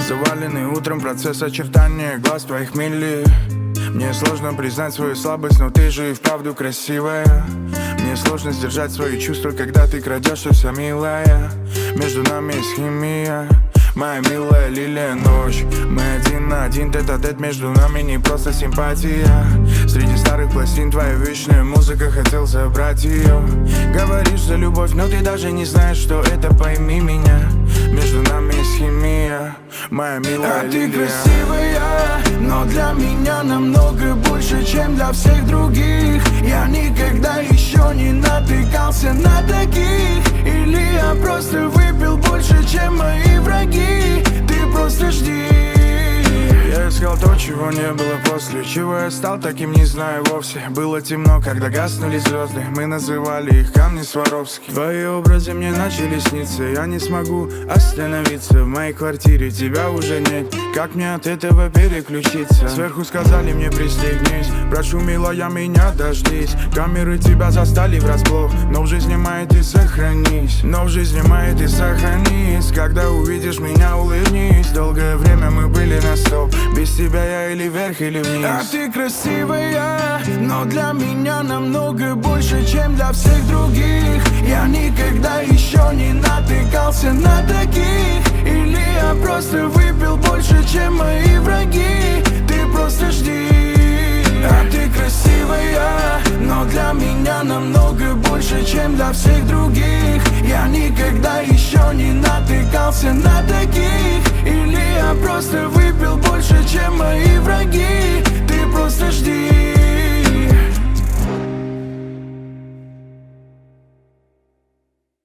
Заваленный утром процесс очертания глаз твоих мили. Мне сложно признать свою слабость, но ты же и вправду красивая. Мне сложно сдержать свои чувства, когда ты крадешься вся милая. Между нами есть химия, моя милая лилия ночь. Мы один на один, тет-а-тет, между нами не просто симпатия. Среди старых пластин твоя вечная музыка, хотел забрать ее. Говоришь за любовь, но ты даже не знаешь, что это, пойми меня. Между нами есть химия, моя милая лилия. А ты красивая, но для меня намного больше, чем для всех других. Я никогда еще не натыкался на таких. Или я просто выпил больше, чем мои враги. Ты просто жди. Я искал то, чего не было после. Чего я стал таким, не знаю вовсе. Было темно, когда гаснули звезды. Мы называли их камни Сваровски. Твои образы мне начали сниться. Я не смогу остановиться. В моей квартире тебя уже нет. Как мне от этого переключиться? Сверху сказали мне пристегнись. Прошу, милая, меня дождись. Камеры тебя застали врасплох. Но в жизни моей ты сохранись. Но в жизни моей ты сохранись. Когда увидишь меня, улыбнись. Долгое время мы были на стоп. Без тебя я или вверх, или вниз. А ты красивая, но для меня намного больше, чем для всех других. Я никогда еще не натыкался на таких. Или я просто выпил больше, чем мои враги. Ты просто жди. А ты красивая, но для меня намного больше, чем для всех других. Я никогда еще не натыкался на таких. Или я просто выпил больше, чем мои враги.